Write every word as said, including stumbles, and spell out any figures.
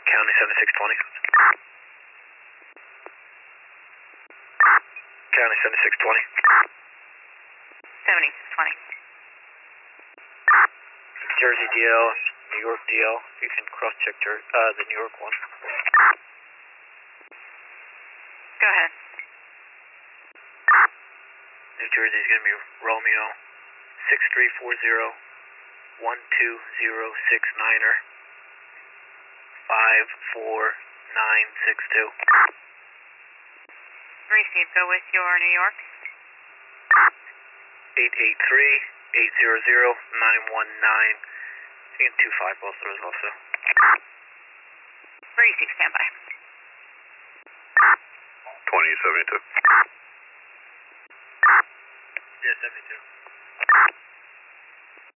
County seventy-six twenty. County seventy-six twenty. seventy twenty. Jersey D L, New York D L. You can cross check Jer uh, the New York one. Go ahead. New Jersey is going to be Romeo six three four zero one two zero six niner five four nine six two. Receive, go with your New York. eight eight three eight zero zero nine one nine. You can two five both of those also. Receive, standby. twenty seventy-two. Yeah, seventy-two.